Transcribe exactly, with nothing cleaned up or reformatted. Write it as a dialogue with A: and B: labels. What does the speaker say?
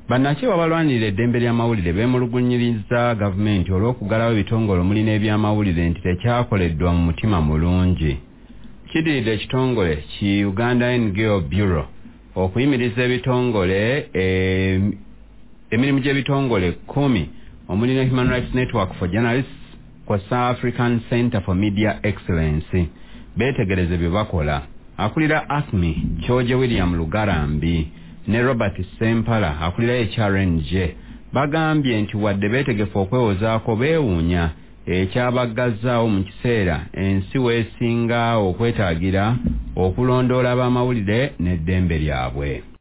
A: Bannakyewa balwanirira eddembe ly'amawulire beemulugunyiriza gavumenti olw'okugalawo ebitongole omuli n'ebyamawulire nti tekyakoleddwa mu mutima mulungi. Kiddiridde ekitongole ki Uganda N G O Bureau okuyimiriza ebitongole emirimu gy'ebitongole kkumi omuli ne Human Rights Network for Journalists kw'ossa African Center for Media Excellence beetegereze bye bakola. Akulira A C M E Kyoje William Lugarambi ne Robert Sempala akulira H R N J bagambye nti wadde beetegefu okwewozaako beewuunya ekyabagazzaawo mu kiseera ensi weesinga okwetaagira okulondoola ab'amawulire n'eddembe lyabwe.